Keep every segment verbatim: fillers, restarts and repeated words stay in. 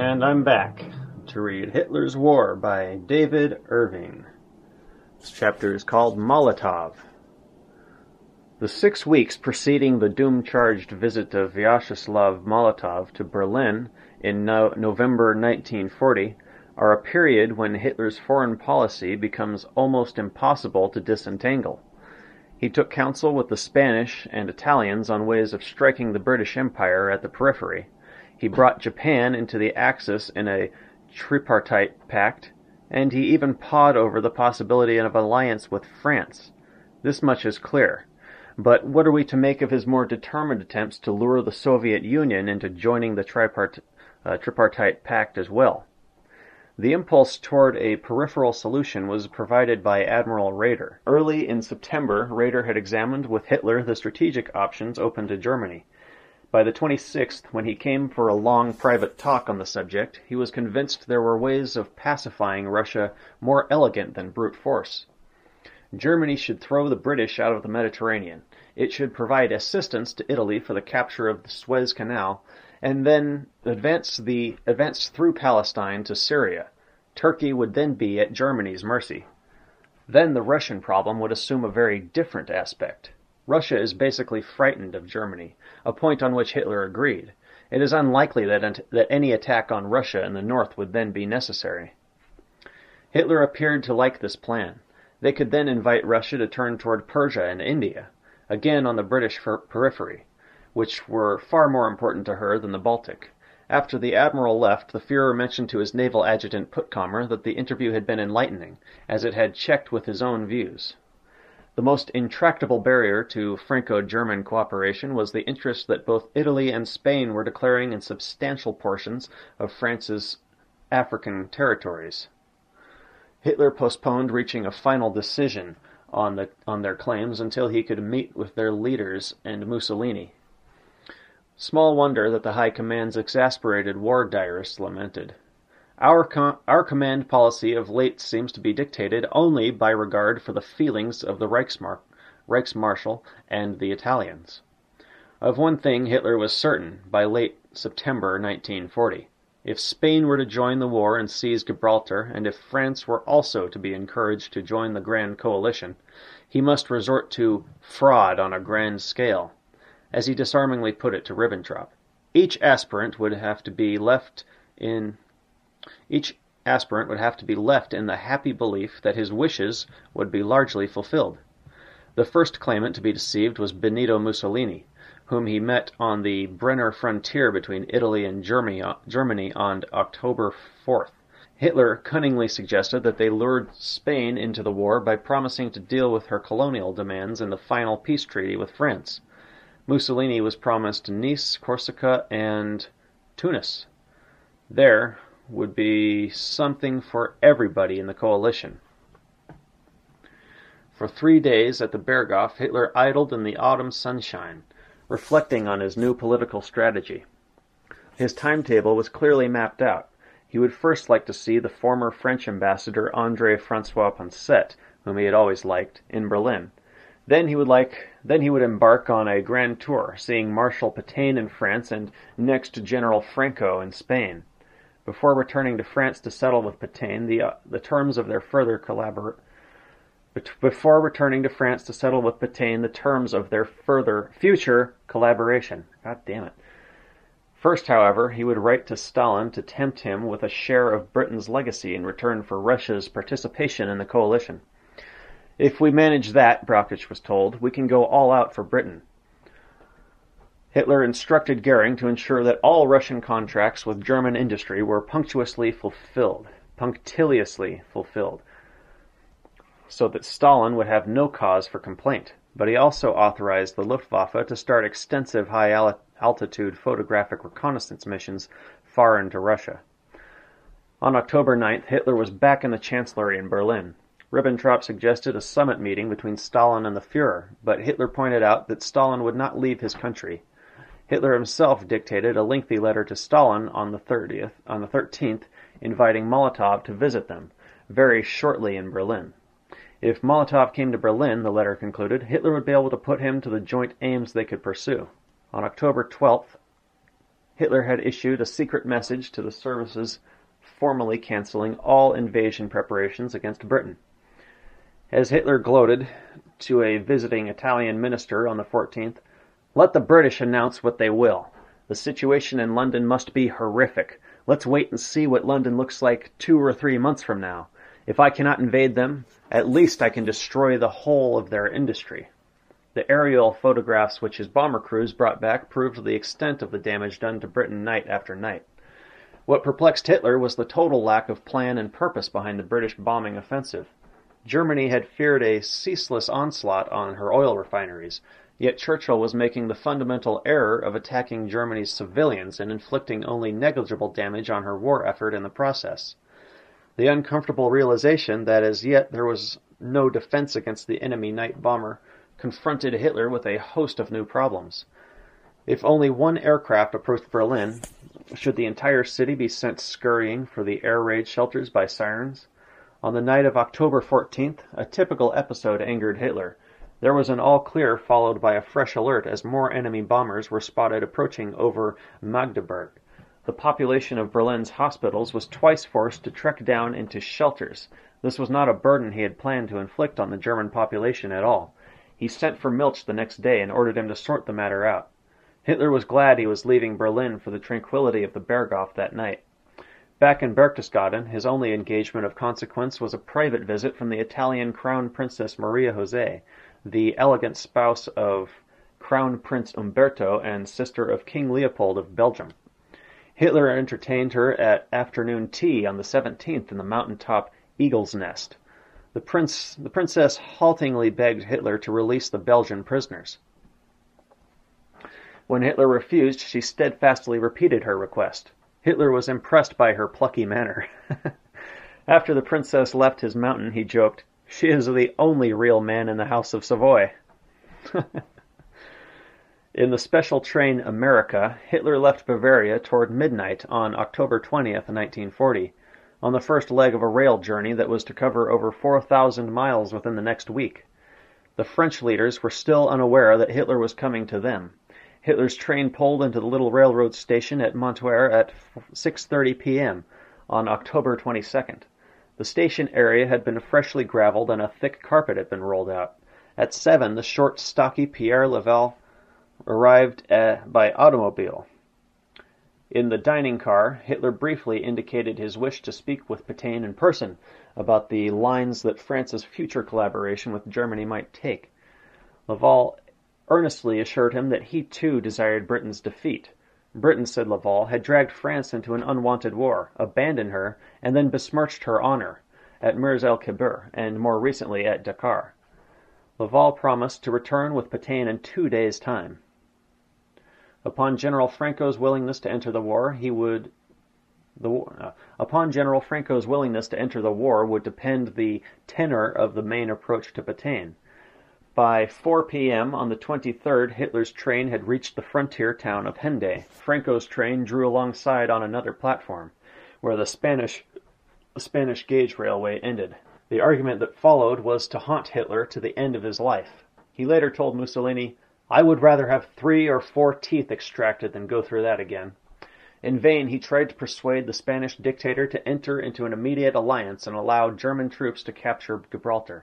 And I'm back to read Hitler's War by David Irving. This chapter is called Molotov. The six weeks preceding the doom-charged visit of Vyacheslav Molotov to Berlin in no- November nineteen forty are a period when Hitler's foreign policy becomes almost impossible to disentangle. He took counsel with the Spanish and Italians on ways of striking the British Empire at the periphery. He brought Japan into the Axis in a tripartite pact, and he even pawed over the possibility of an alliance with France. This much is clear. But what are we to make of his more determined attempts to lure the Soviet Union into joining the tripart- uh, tripartite pact as well? The impulse toward a peripheral solution was provided by Admiral Raeder. Early in September, Raeder had examined with Hitler the strategic options open to Germany. By the twenty-sixth, when he came for a long private talk on the subject, he was convinced there were ways of pacifying Russia more elegant than brute force. Germany should throw the British out of the Mediterranean. It should provide assistance to Italy for the capture of the Suez Canal, and then advance the advance through Palestine to Syria. Turkey would then be at Germany's mercy. Then the Russian problem would assume a very different aspect. Russia is basically frightened of Germany, a point on which Hitler agreed. It is unlikely that, that any attack on Russia in the north would then be necessary. Hitler appeared to like this plan. They could then invite Russia to turn toward Persia and India, again on the British periphery, which were far more important to her than the Baltic. After the admiral left, the Führer mentioned to his naval adjutant Puttkamer that the interview had been enlightening, as it had checked with his own views. The most intractable barrier to Franco-German cooperation was the interest that both Italy and Spain were declaring in substantial portions of France's African territories. Hitler postponed reaching a final decision on the on their claims until he could meet with their leaders and Mussolini. Small wonder that the High Command's exasperated war diarists lamented. Our, com- our command policy of late seems to be dictated only by regard for the feelings of the Reichsmar- Reichsmarshal and the Italians. Of one thing Hitler was certain by late September nineteen forty. If Spain were to join the war and seize Gibraltar, and if France were also to be encouraged to join the Grand Coalition, he must resort to fraud on a grand scale, as he disarmingly put it to Ribbentrop. Each aspirant would have to be left in each aspirant would have to be left in the happy belief that his wishes would be largely fulfilled. The first claimant to be deceived was Benito Mussolini, whom he met on the Brenner frontier between Italy and Germany, Germany on October fourth. Hitler cunningly suggested that they lured Spain into the war by promising to deal with her colonial demands in the final peace treaty with France. Mussolini was promised Nice, Corsica, and Tunis. There would be something for everybody in the coalition. For three days at the Berghof, Hitler idled in the autumn sunshine, reflecting on his new political strategy. His timetable was clearly mapped out. He would first like to see the former French ambassador André-François Poncet, whom he had always liked, in Berlin. Then he would like, then he would embark on a grand tour, seeing Marshal Pétain in France and next General Franco in Spain. Before returning to France to settle with Pétain the uh, the terms of their further collabor- before returning to France to settle with Pétain the terms of their further future collaboration. God damn it. First, however, he would write to Stalin to tempt him with a share of Britain's legacy in return for Russia's participation in the coalition. If we manage that, Brauchitsch was told, we can go all out for Britain. Hitler instructed Goering to ensure that all Russian contracts with German industry were punctuously fulfilled, punctiliously fulfilled, so that Stalin would have no cause for complaint. But he also authorized the Luftwaffe to start extensive high-altitude photographic reconnaissance missions far into Russia. On October ninth, Hitler was back in the Chancellery in Berlin. Ribbentrop suggested a summit meeting between Stalin and the Führer, but Hitler pointed out that Stalin would not leave his country. Hitler himself dictated a lengthy letter to Stalin on the thirtieth, on the thirteenth, inviting Molotov to visit them, very shortly in Berlin. If Molotov came to Berlin, the letter concluded, Hitler would be able to put him to the joint aims they could pursue. On October twelfth, Hitler had issued a secret message to the services formally canceling all invasion preparations against Britain. As Hitler gloated to a visiting Italian minister on the fourteenth, "Let the British announce what they will. The situation in London must be horrific. Let's wait and see what London looks like two or three months from now. If I cannot invade them, at least I can destroy the whole of their industry." The aerial photographs which his bomber crews brought back proved the extent of the damage done to Britain night after night. What perplexed Hitler was the total lack of plan and purpose behind the British bombing offensive. Germany had feared a ceaseless onslaught on her oil refineries, yet Churchill was making the fundamental error of attacking Germany's civilians and inflicting only negligible damage on her war effort in the process. The uncomfortable realization that as yet there was no defense against the enemy night bomber confronted Hitler with a host of new problems. If only one aircraft approached Berlin, should the entire city be sent scurrying for the air raid shelters by sirens? On the night of October fourteenth, a typical episode angered Hitler. There was an all-clear followed by a fresh alert as more enemy bombers were spotted approaching over Magdeburg. The population of Berlin's hospitals was twice forced to trek down into shelters. This was not a burden he had planned to inflict on the German population at all. He sent for Milch the next day and ordered him to sort the matter out. Hitler was glad he was leaving Berlin for the tranquility of the Berghof that night. Back in Berchtesgaden, his only engagement of consequence was a private visit from the Italian Crown Princess Maria Jose, the elegant spouse of Crown Prince Umberto and sister of King Leopold of Belgium. Hitler entertained her at afternoon tea on the seventeenth in the mountaintop Eagle's Nest. The prince, the princess haltingly begged Hitler to release the Belgian prisoners. When Hitler refused, she steadfastly repeated her request. Hitler was impressed by her plucky manner. After the princess left his mountain, he joked, "She is the only real man in the House of Savoy." In the special train America, Hitler left Bavaria toward midnight on October twentieth, nineteen forty, on the first leg of a rail journey that was to cover over four thousand miles within the next week. The French leaders were still unaware that Hitler was coming to them. Hitler's train pulled into the little railroad station at Montoire at six thirty p.m. on October twenty-second. The station area had been freshly graveled and a thick carpet had been rolled out. At seven, the short, stocky Pierre Laval arrived uh, by automobile. In the dining car, Hitler briefly indicated his wish to speak with Pétain in person about the lines that France's future collaboration with Germany might take. Laval earnestly assured him that he too desired Britain's defeat. Britain, said Laval, had dragged France into an unwanted war, abandoned her, and then besmirched her honor at Mers el-Kebir and more recently at Dakar. Laval promised to return with Pétain in two days' time. Upon General Franco's willingness to enter the war, he would the uh, upon General Franco's willingness to enter the war would depend the tenor of the main approach to Pétain. By four p.m. on the twenty-third, Hitler's train had reached the frontier town of Hendaye. Franco's train drew alongside on another platform, where the Spanish Spanish gauge railway ended. The argument that followed was to haunt Hitler to the end of his life. He later told Mussolini, "I would rather have three or four teeth extracted than go through that again." In vain he tried to persuade the Spanish dictator to enter into an immediate alliance and allow German troops to capture Gibraltar.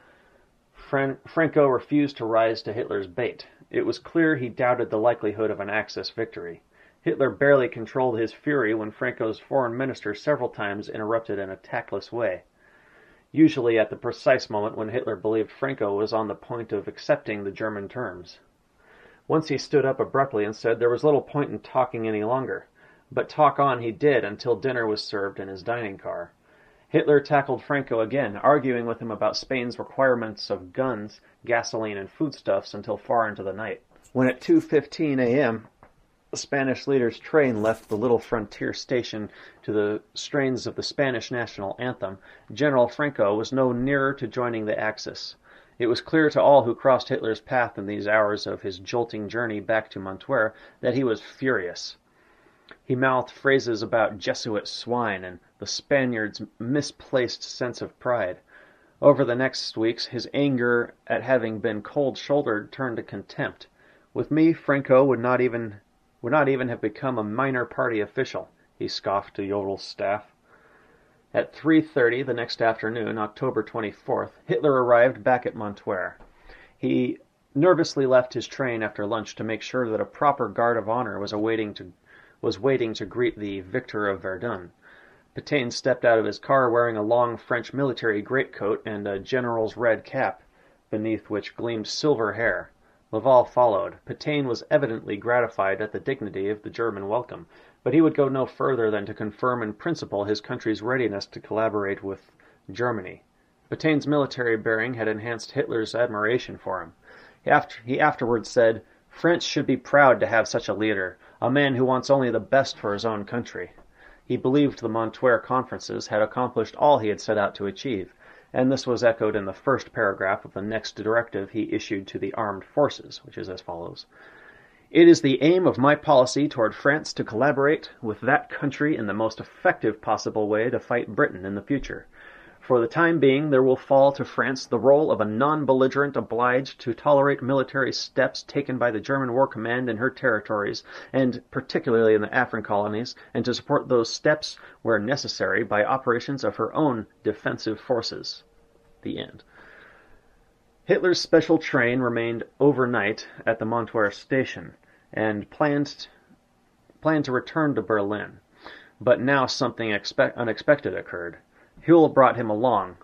Fran- Franco refused to rise to Hitler's bait. It was clear he doubted the likelihood of an Axis victory. Hitler barely controlled his fury when Franco's foreign minister several times interrupted in a tactless way, usually at the precise moment when Hitler believed Franco was on the point of accepting the German terms. Once he stood up abruptly and said there was little point in talking any longer, but talk on he did until dinner was served in his dining car. Hitler tackled Franco again, arguing with him about Spain's requirements of guns, gasoline, and foodstuffs until far into the night. When at two fifteen a.m. the Spanish leader's train left the little frontier station to the strains of the Spanish national anthem, General Franco was no nearer to joining the Axis. It was clear to all who crossed Hitler's path in these hours of his jolting journey back to Montoire that he was furious. He mouthed phrases about Jesuit swine and the Spaniards' misplaced sense of pride. Over the next weeks, his anger at having been cold-shouldered turned to contempt. With me, Franco would not even would not even have become a minor party official, he scoffed to Jodel's staff. At three thirty the next afternoon, October twenty-fourth, Hitler arrived back at Montoire. He nervously left his train after lunch to make sure that a proper guard of honor was awaiting to was waiting to greet the victor of Verdun. Pétain stepped out of his car wearing a long French military greatcoat and a general's red cap, beneath which gleamed silver hair. Laval followed. Pétain was evidently gratified at the dignity of the German welcome, but he would go no further than to confirm in principle his country's readiness to collaborate with Germany. Pétain's military bearing had enhanced Hitler's admiration for him. He, after, he afterwards said, "France should be proud to have such a leader, a man who wants only the best for his own country." He believed the Montoire conferences had accomplished all he had set out to achieve, and this was echoed in the first paragraph of the next directive he issued to the armed forces, which is as follows. "It is the aim of my policy toward France to collaborate with that country in the most effective possible way to fight Britain in the future. For the time being, there will fall to France the role of a non-belligerent obliged to tolerate military steps taken by the German War Command in her territories, and particularly in the Afghan colonies, and to support those steps, where necessary, by operations of her own defensive forces." The end. Hitler's special train remained overnight at the Montoire station, and planned, planned to return to Berlin. But now something expe- unexpected occurred. Huell brought him along.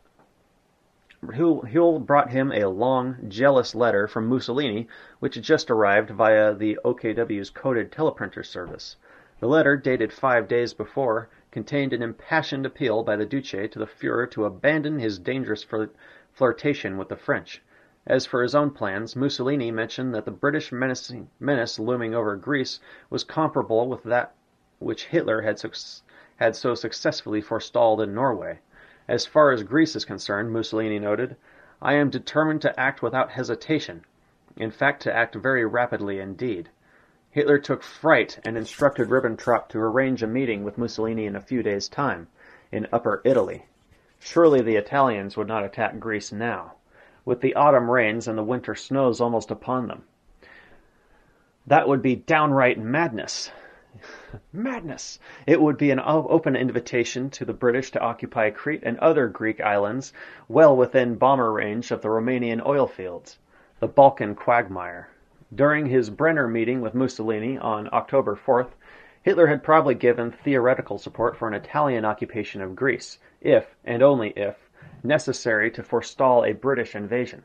Huell brought him a long, jealous letter from Mussolini, which had just arrived via the O K W's coded teleprinter service. The letter, dated five days before, contained an impassioned appeal by the Duce to the Führer to abandon his dangerous flir- flirtation with the French. As for his own plans, Mussolini mentioned that the British menacing, menace looming over Greece was comparable with that which Hitler had successfully had so successfully forestalled in Norway. As far as Greece is concerned, Mussolini noted, "I am determined to act without hesitation, in fact to act very rapidly indeed." Hitler took fright and instructed Ribbentrop to arrange a meeting with Mussolini in a few days' time, in Upper Italy. Surely the Italians would not attack Greece now, with the autumn rains and the winter snows almost upon them. That would be downright madness. Madness! It would be an open invitation to the British to occupy Crete and other Greek islands well within bomber range of the Romanian oil fields, the Balkan quagmire. During his Brenner meeting with Mussolini on October fourth, Hitler had probably given theoretical support for an Italian occupation of Greece, if, and only if, necessary to forestall a British invasion.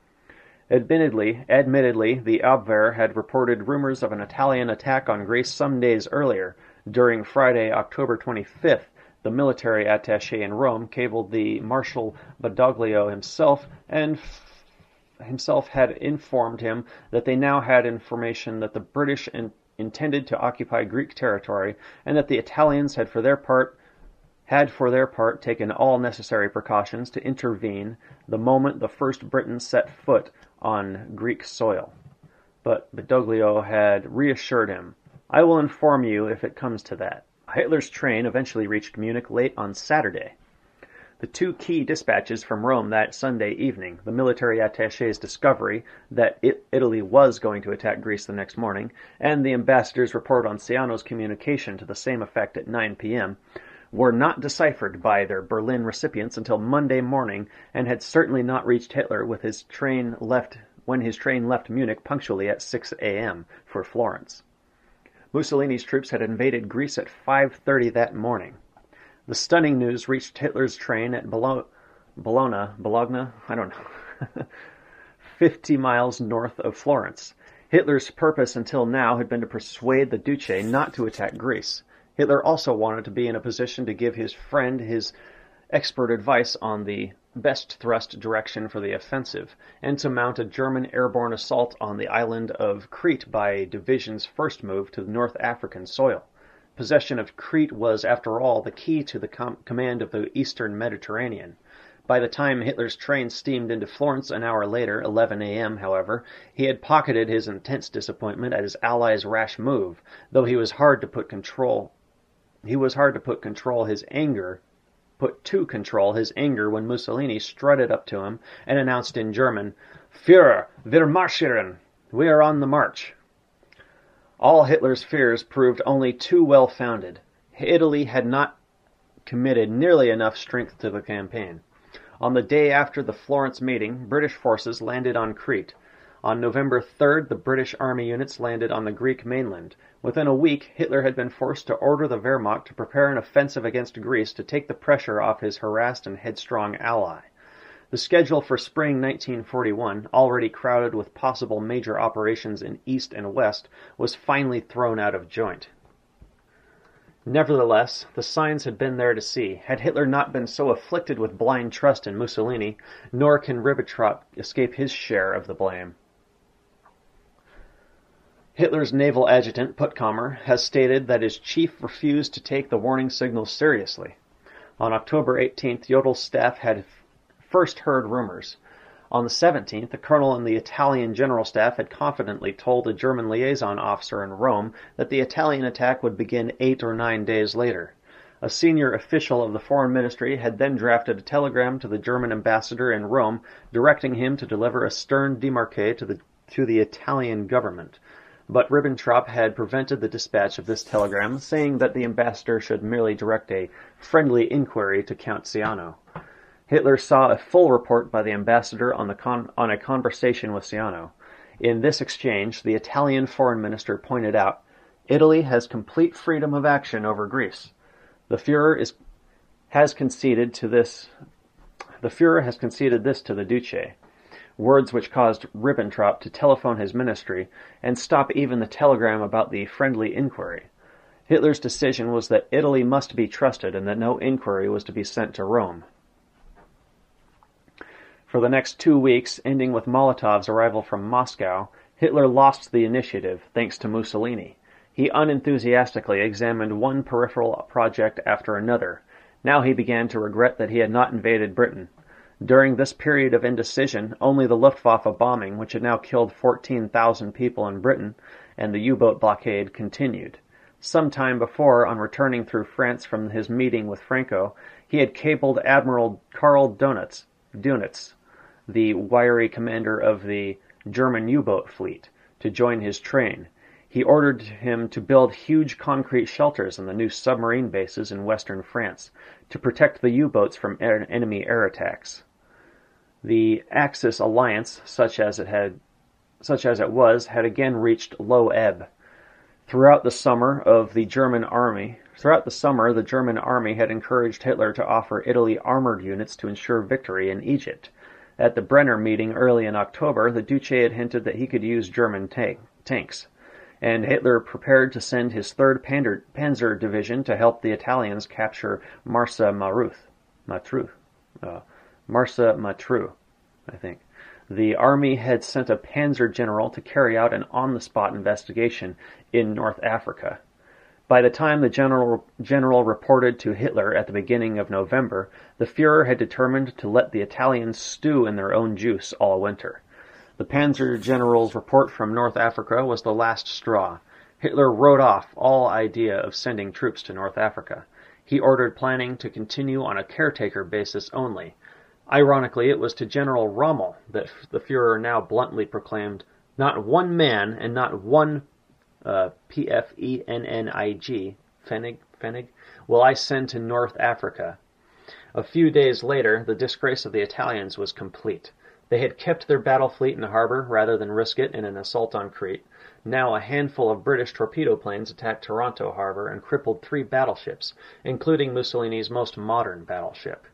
Admittedly, admittedly, the Abwehr had reported rumors of an Italian attack on Greece some days earlier. During Friday, October twenty-fifth, the military attaché in Rome cabled the Marshal Badoglio himself, and f- himself had informed him that they now had information that the British in- intended to occupy Greek territory, and that the Italians had for their part had for their part taken all necessary precautions to intervene the moment the first Britons set foot on Greek soil. But Badoglio had reassured him, "I will inform you if it comes to that." Hitler's train eventually reached Munich late on Saturday. The two key dispatches from Rome that Sunday evening, the military attaché's discovery that it, Italy was going to attack Greece the next morning, and the ambassador's report on Ciano's communication to the same effect at nine p.m., were not deciphered by their Berlin recipients until Monday morning, and had certainly not reached Hitler with his train left when his train left Munich punctually at six a.m. for Florence. Mussolini's troops had invaded Greece at five thirty that morning. The stunning news reached Hitler's train at Bologna, Bologna, Bologna, I don't know, fifty miles north of Florence. Hitler's purpose until now had been to persuade the Duce not to attack Greece. Hitler also wanted to be in a position to give his friend his expert advice on the best thrust direction for the offensive, and to mount a German airborne assault on the island of Crete by division's first move to the North African soil. Possession of Crete was, after all, the key to the com- command of the eastern Mediterranean. By the time Hitler's train steamed into Florence an hour later, eleven a.m., however, he had pocketed his intense disappointment at his allies' rash move, though he was hard to put control He was hard to put control his anger, put to control his anger when Mussolini strutted up to him and announced in German, "Führer, wir marschieren! We are on the march." All Hitler's fears proved only too well founded. Italy had not committed nearly enough strength to the campaign. On the day after the Florence meeting, British forces landed on Crete. On November third, the British army units landed on the Greek mainland. Within a week, Hitler had been forced to order the Wehrmacht to prepare an offensive against Greece to take the pressure off his harassed and headstrong ally. The schedule for spring nineteen forty-one, already crowded with possible major operations in East and West, was finally thrown out of joint. Nevertheless, the signs had been there to see. Had Hitler not been so afflicted with blind trust in Mussolini, nor can Ribbentrop escape his share of the blame. Hitler's naval adjutant, Puttkamer, has stated that his chief refused to take the warning signals seriously. On October eighteenth, Jodel's staff had first heard rumors. On the seventeenth, a colonel in the Italian general staff had confidently told a German liaison officer in Rome that the Italian attack would begin eight or nine days later. A senior official of the foreign ministry had then drafted a telegram to the German ambassador in Rome directing him to deliver a stern démarque to the, to the Italian government. But Ribbentrop had prevented the dispatch of this telegram, saying that the ambassador should merely direct a friendly inquiry to Count Ciano. Hitler saw a full report by the ambassador on, the con- on a conversation with Ciano. In this exchange, the Italian foreign minister pointed out, Italy has complete freedom of action over Greece. The Führer is, has conceded to this. The Führer has conceded this to the Duce. Words which caused Ribbentrop to telephone his ministry and stop even the telegram about the friendly inquiry. Hitler's decision was that Italy must be trusted and that no inquiry was to be sent to Rome. For the next two weeks, ending with Molotov's arrival from Moscow, Hitler lost the initiative, thanks to Mussolini. He unenthusiastically examined one peripheral project after another. Now he began to regret that he had not invaded Britain. During this period of indecision, only the Luftwaffe bombing, which had now killed fourteen thousand people in Britain, and the U-boat blockade continued. Some time before, on returning through France from his meeting with Franco, he had cabled Admiral Karl Dönitz, Dönitz, the wiry commander of the German U-boat fleet, to join his train. He ordered him to build huge concrete shelters in the new submarine bases in western France to protect the U-boats from air, enemy air attacks. The Axis alliance, such as it had, such as it was, had again reached low ebb. Throughout the summer of the German army, throughout the summer, the German army had encouraged Hitler to offer Italy armored units to ensure victory in Egypt. At the Brenner meeting early in October, the Duce had hinted that he could use German tank, tanks, and Hitler prepared to send his third Panzer, Panzer Division to help the Italians capture Marsa Matruh. Matruh. Uh, Marsa Matruh, I think. The army had sent a Panzer general to carry out an on-the-spot investigation in North Africa. By the time the general, general reported to Hitler at the beginning of November, the Führer had determined to let the Italians stew in their own juice all winter. The Panzer general's report from North Africa was the last straw. Hitler wrote off all idea of sending troops to North Africa. He ordered planning to continue on a caretaker basis only. Ironically, it was to General Rommel that the Führer now bluntly proclaimed, "Not one man and not one Uh, P F E N N I G, Pfennig, Pfennig, will I send to North Africa." A few days later, the disgrace of the Italians was complete. They had kept their battle fleet in the harbor rather than risk it in an assault on Crete. Now a handful of British torpedo planes attacked Taranto harbor and crippled three battleships, including Mussolini's most modern battleship.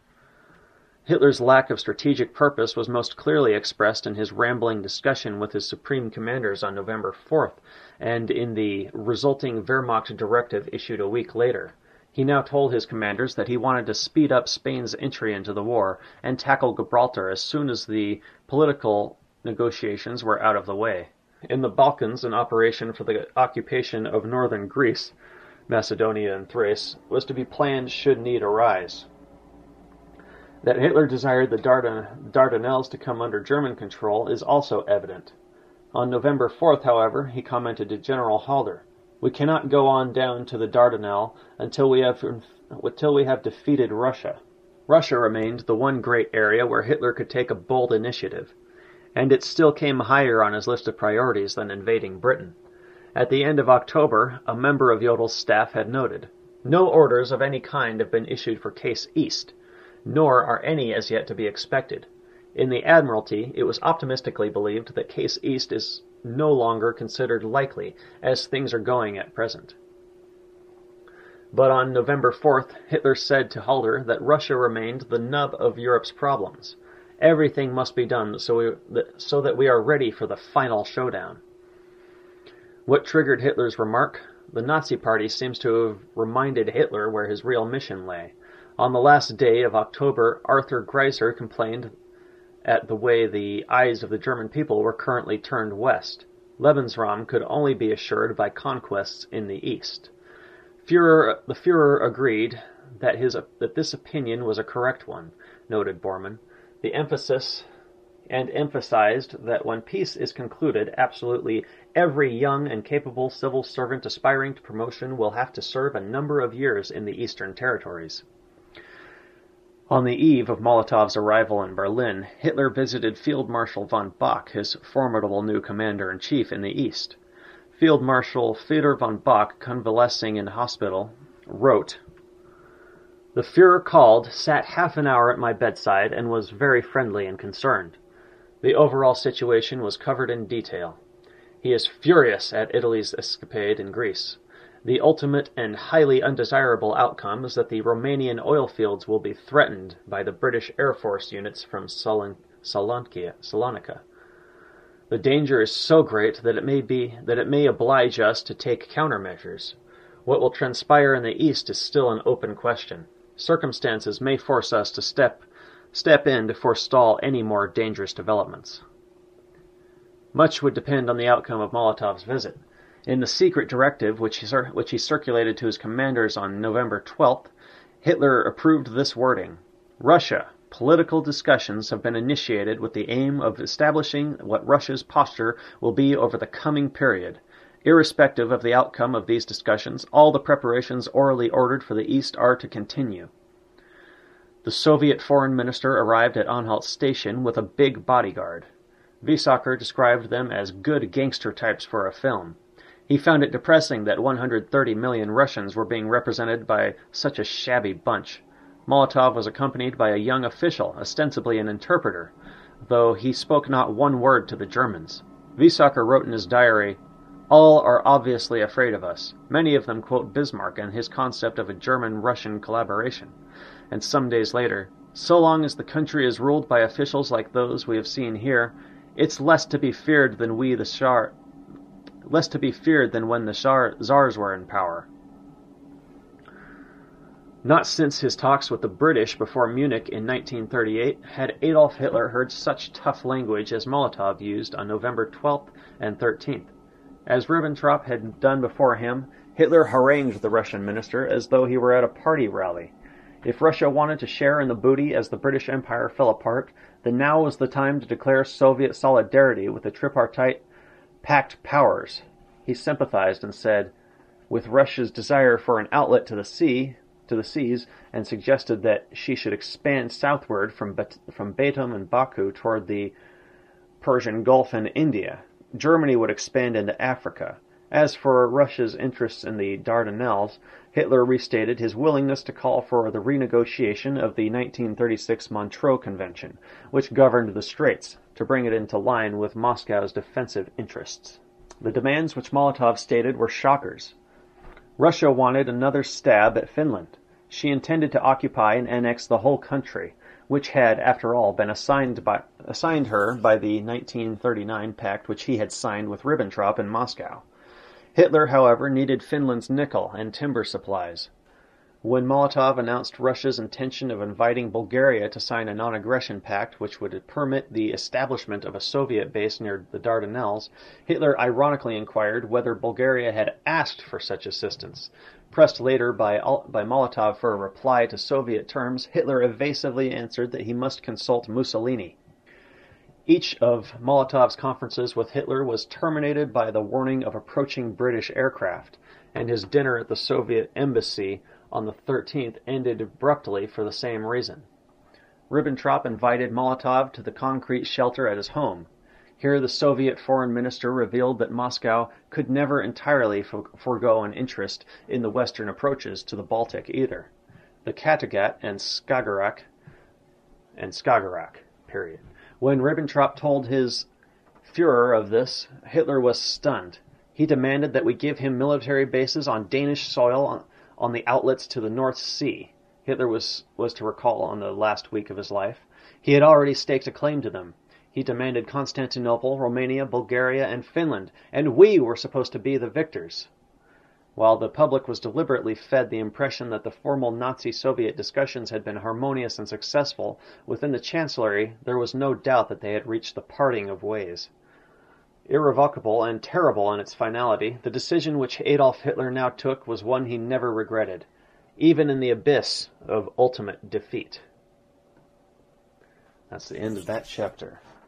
Hitler's lack of strategic purpose was most clearly expressed in his rambling discussion with his supreme commanders on November fourth, and in the resulting Wehrmacht directive issued a week later. He now told his commanders that he wanted to speed up Spain's entry into the war and tackle Gibraltar as soon as the political negotiations were out of the way. In the Balkans, an operation for the occupation of northern Greece, Macedonia and Thrace, was to be planned should need arise. That Hitler desired the Dardan- Dardanelles to come under German control is also evident. On November fourth, however, he commented to General Halder, "We cannot go on down to the Dardanelles until we have until we have defeated Russia." Russia remained the one great area where Hitler could take a bold initiative, and it still came higher on his list of priorities than invading Britain. At the end of October, a member of Jodel's staff had noted, "No orders of any kind have been issued for Case East, nor are any as yet to be expected. In the Admiralty, it was optimistically believed that Case East is no longer considered likely, as things are going at present." But on November fourth, Hitler said to Halder that Russia remained the nub of Europe's problems. Everything must be done so, we, so that we are ready for the final showdown. What triggered Hitler's remark? The Nazi Party seems to have reminded Hitler where his real mission lay. On the last day of October, Arthur Greiser complained at the way the eyes of the German people were currently turned west. Lebensraum could only be assured by conquests in the east. Führer, the Führer agreed that, his, that this opinion was a correct one, noted Bormann. The emphasis and emphasized that when peace is concluded, absolutely every young and capable civil servant aspiring to promotion will have to serve a number of years in the Eastern Territories. On the eve of Molotov's arrival in Berlin, Hitler visited Field Marshal von Bock, his formidable new commander-in-chief in the East. Field Marshal Fedor von Bock, convalescing in hospital, wrote, "The Führer called, sat half an hour at my bedside, and was very friendly and concerned. The overall situation was covered in detail. He is furious at Italy's escapade in Greece. The ultimate and highly undesirable outcome is that the Romanian oil fields will be threatened by the British Air Force units from Salon- Salonika. The danger is so great that it may be that it may oblige us to take countermeasures. What will transpire in the East is still an open question. Circumstances may force us to step step in to forestall any more dangerous developments." Much would depend on the outcome of Molotov's visit. In the secret directive which he, which he circulated to his commanders on November twelfth, Hitler approved this wording: "Russia, political discussions have been initiated with the aim of establishing what Russia's posture will be over the coming period. Irrespective of the outcome of these discussions, all the preparations orally ordered for the East are to continue." The Soviet foreign minister arrived at Anhalt station with a big bodyguard. Wiesacker described them as good gangster types for a film. He found it depressing that one hundred thirty million Russians were being represented by such a shabby bunch. Molotov was accompanied by a young official, ostensibly an interpreter, though he spoke not one word to the Germans. Wiesacker wrote in his diary, "All are obviously afraid of us. Many of them quote Bismarck and his concept of a German-Russian collaboration." And some days later, "So long as the country is ruled by officials like those we have seen here, it's less to be feared than we the Tsar, less to be feared than when the Tsar, Tsars were in power." Not since his talks with the British before Munich in nineteen thirty-eight had Adolf Hitler heard such tough language as Molotov used on November twelfth and thirteenth. As Ribbentrop had done before him, Hitler harangued the Russian minister as though he were at a party rally. If Russia wanted to share in the booty as the British Empire fell apart, then now was the time to declare Soviet solidarity with the tripartite pact powers. He sympathized and said, with Russia's desire for an outlet to the sea, to the seas, and suggested that she should expand southward from Bet- from Batum and Baku toward the Persian Gulf and India. Germany would expand into Africa. As for Russia's interests in the Dardanelles, Hitler restated his willingness to call for the renegotiation of the nineteen thirty-six Montreux Convention, which governed the Straits, to bring it into line with Moscow's defensive interests. The demands which Molotov stated were shockers. Russia wanted another stab at Finland. She intended to occupy and annex the whole country, which had, after all, been assigned by assigned her by the nineteen thirty-nine pact which he had signed with Ribbentrop in Moscow. Hitler, however, needed Finland's nickel and timber supplies. When Molotov announced Russia's intention of inviting Bulgaria to sign a non-aggression pact which would permit the establishment of a Soviet base near the Dardanelles, Hitler ironically inquired whether Bulgaria had asked for such assistance. Pressed later by, by Molotov for a reply to Soviet terms, Hitler evasively answered that he must consult Mussolini. Each of Molotov's conferences with Hitler was terminated by the warning of approaching British aircraft, and his dinner at the Soviet embassy on the thirteenth ended abruptly for the same reason. Ribbentrop invited Molotov to the concrete shelter at his home. Here the Soviet foreign minister revealed that Moscow could never entirely for- forego an interest in the western approaches to the Baltic either. The Kattegat and Skagerrak and Skagerrak, period. When Ribbentrop told his Führer of this, Hitler was stunned. He demanded that we give him military bases on Danish soil on, on the outlets to the North Sea. Hitler was, was to recall on the last week of his life. He had already staked a claim to them. He demanded Constantinople, Romania, Bulgaria, and Finland, and we were supposed to be the victors. While the public was deliberately fed the impression that the formal Nazi-Soviet discussions had been harmonious and successful, within the Chancellery there was no doubt that they had reached the parting of ways. Irrevocable and terrible in its finality, the decision which Adolf Hitler now took was one he never regretted, even in the abyss of ultimate defeat. That's the end of that chapter.